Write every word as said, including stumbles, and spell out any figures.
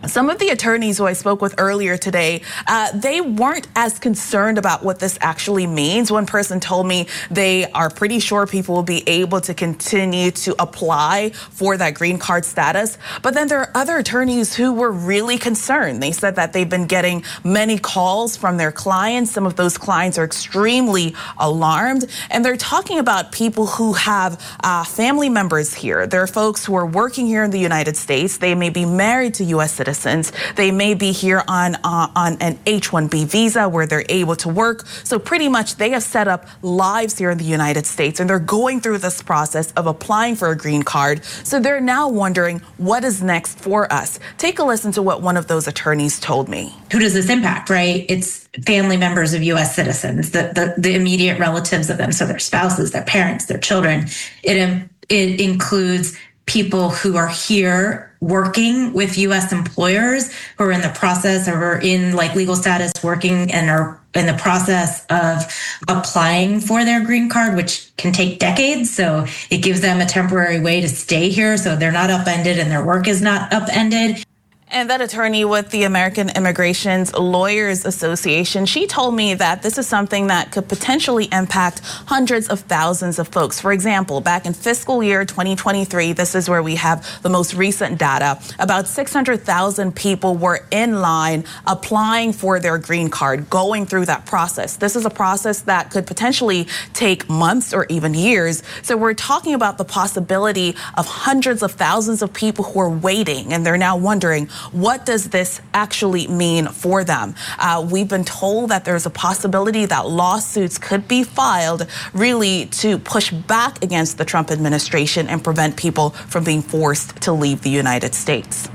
Some of the attorneys who I spoke with earlier today, uh, they weren't as concerned about what this actually means. One person told me they are pretty sure people will be able to continue to apply for that green card status. But then there are other attorneys who were really concerned. They said that they've been getting many calls from their clients. Some of those clients are extremely alarmed. And they're talking about people who have uh, family members here. There are folks who are working here in the United States. They may be married to U S citizens. They may be here on uh, on an H one B visa where they're able to work. So pretty much they have set up lives here in the United States, and they're going through this process of applying for a green card. So they're now wondering what is next for us. Take a listen to what one of those attorneys told me. Who does this impact, right? It's family members of U S citizens, the, the, the immediate relatives of them. So their spouses, their parents, their children. It, it includes people who are here working with U S employers who are in the process or are in like legal status working and are in the process of applying for their green card, which can take decades. So it gives them a temporary way to stay here so they're not upended and their work is not upended. And that attorney with the American Immigration Lawyers Association, she told me that this is something that could potentially impact hundreds of thousands of folks. For example, back in fiscal year twenty twenty-three, this is where we have the most recent data, about six hundred thousand people were in line applying for their green card, going through that process. This is a process that could potentially take months or even years. So we're talking about the possibility of hundreds of thousands of people who are waiting, and they're now wondering, what does this actually mean for them? Uh, we've been told that there's a possibility that lawsuits could be filed really to push back against the Trump administration and prevent people from being forced to leave the United States.